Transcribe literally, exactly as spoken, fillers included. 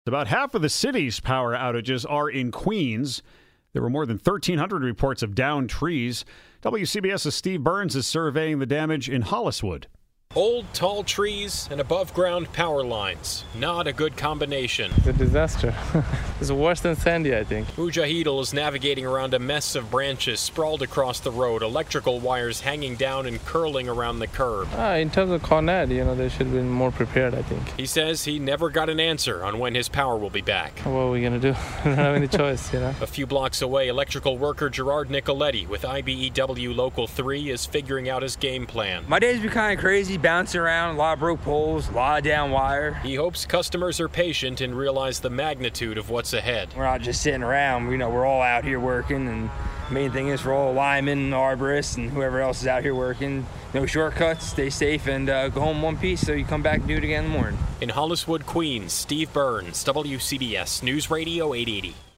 About half of the city's power outages are in Queens. There were more than thirteen hundred reports of downed trees. WCBS's Steve Burns is surveying the damage in Holliswood. Old, tall trees and above-ground power lines. Not a good combination. It's a disaster. It's worse than Sandy, I think. Mujahidul is navigating around a mess of branches sprawled across the road, electrical wires hanging down and curling around the curb. Ah, in terms of Con Ed, you know, they should have been more prepared, I think. He says he never got an answer on when his power will be back. What are we going to do? We don't have any choice, you know. A few blocks away, electrical worker Gerard Nicoletti with I B E W Local three is figuring out his game plan. My days be kind of crazy. Bouncing around, a lot of broke poles, a lot of down wire. He hopes customers are patient and realize the magnitude of what's ahead. We're not just sitting around, you know, we're all out here working, and the main thing is for all linemen, arborists, and whoever else is out here working. No shortcuts, stay safe, and uh, go home in one piece so you come back and do it again in the morning. In Holliswood, Queens, Steve Burns, W C B S News Radio eight eighty.